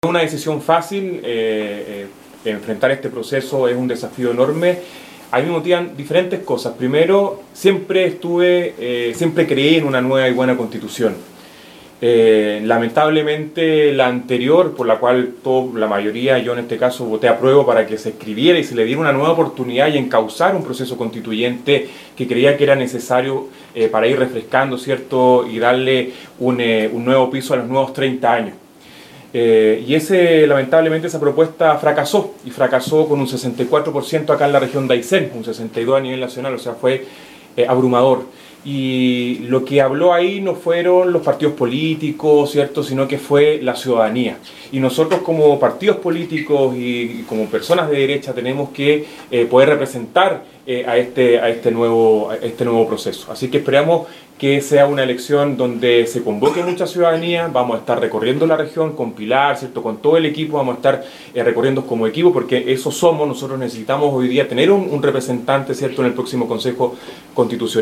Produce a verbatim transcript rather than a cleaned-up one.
Una decisión fácil, eh, eh, enfrentar este proceso es un desafío enorme. A mí me motivan diferentes cosas. Primero, siempre estuve, eh, siempre creí en una nueva y buena constitución. Eh, lamentablemente la anterior, por la cual todo, la mayoría, yo en este caso voté a prueba para que se escribiera y se le diera una nueva oportunidad y encauzar un proceso constituyente que creía que era necesario eh, para ir refrescando, ¿cierto? Y darle un, eh, un nuevo piso a los nuevos treinta años. Eh, y ese, lamentablemente esa propuesta fracasó, y fracasó con un sesenta y cuatro por ciento acá en la región de Aysén, un sesenta y dos por ciento a nivel nacional, o sea, fue eh, abrumador. Y lo que habló ahí no fueron los partidos políticos, ¿cierto?, sino que fue la ciudadanía. Y nosotros como partidos políticos y, y como personas de derecha tenemos que eh, poder representar eh, a, este, a, este nuevo, a este nuevo proceso. Así que esperamos que sea una elección donde se convoque mucha ciudadanía. Vamos a estar recorriendo la región con Pilar, ¿cierto?, con todo el equipo, vamos a estar eh, recorriendo como equipo, porque eso somos. Nosotros necesitamos hoy día tener un, un representante, ¿cierto?, en el próximo Consejo Constitucional.